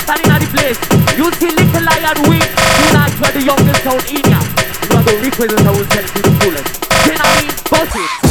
and in the place. You see little lion weak. You like you're the youngest town in ya. You are the represent I will take to the fullest. Then I mean, boss it.